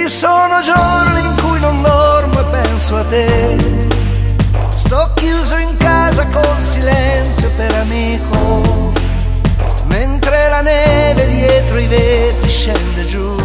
Ci sono giorni in cui non dormo e penso a te. Sto chiuso in casa col silenzio per amico, mentre la neve dietro i vetri scende giù.